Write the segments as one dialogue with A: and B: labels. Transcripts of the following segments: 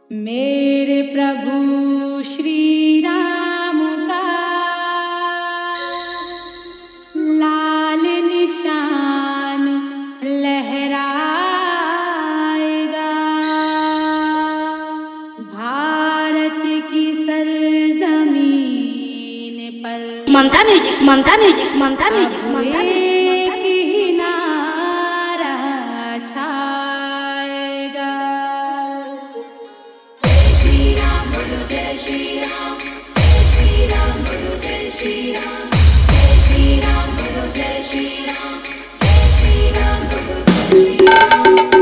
A: मेरे प्रभु श्री राम का लाल निशान लहराएगा, भारत की सरजमीन पर
B: Mamta music, Mamta music, Mamta music, Mamta music.
A: एक ही नारा छाएगा। जय श्री राम बोलो, जय श्री राम, जय श्री राम बोलो, जय श्री राम, जय श्री राम बोलो, जय श्री राम, जय श्री राम बोलो, जय श्री राम।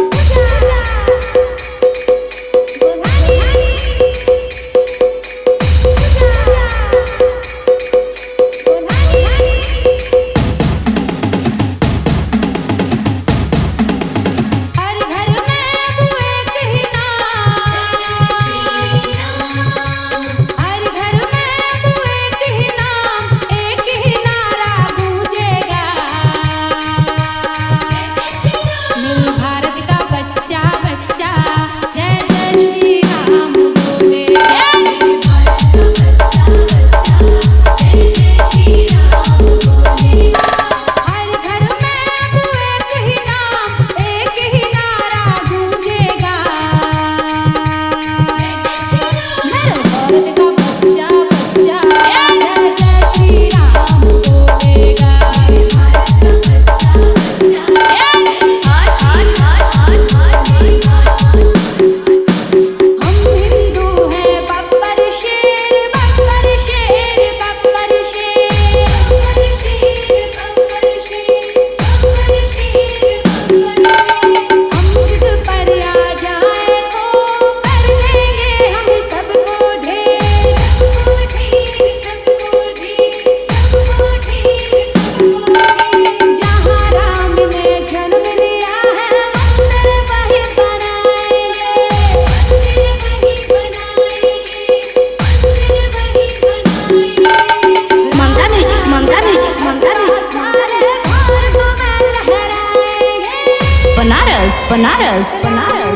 B: बनारस, बनारस, बनारस।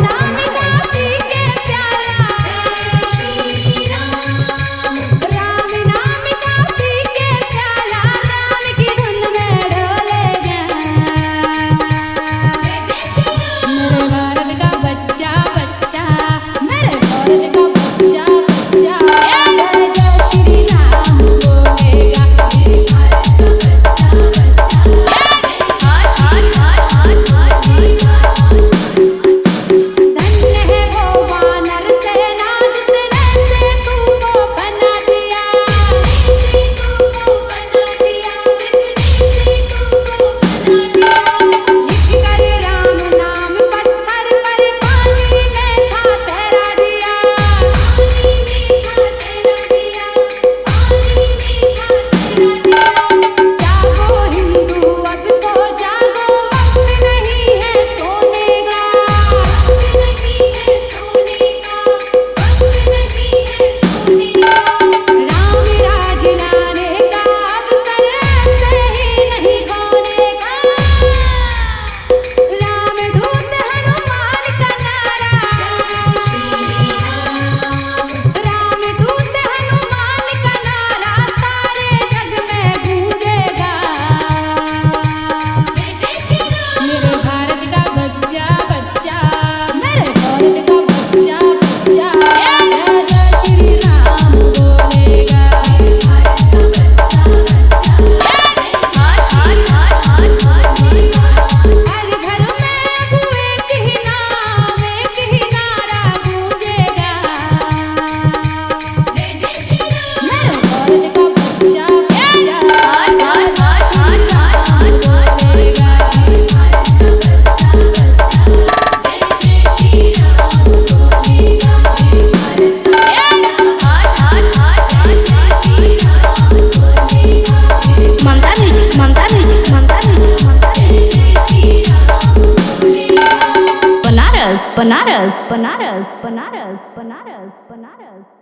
B: बनारस, बनारस, बनारस, बनारस, बनारस, बनारस।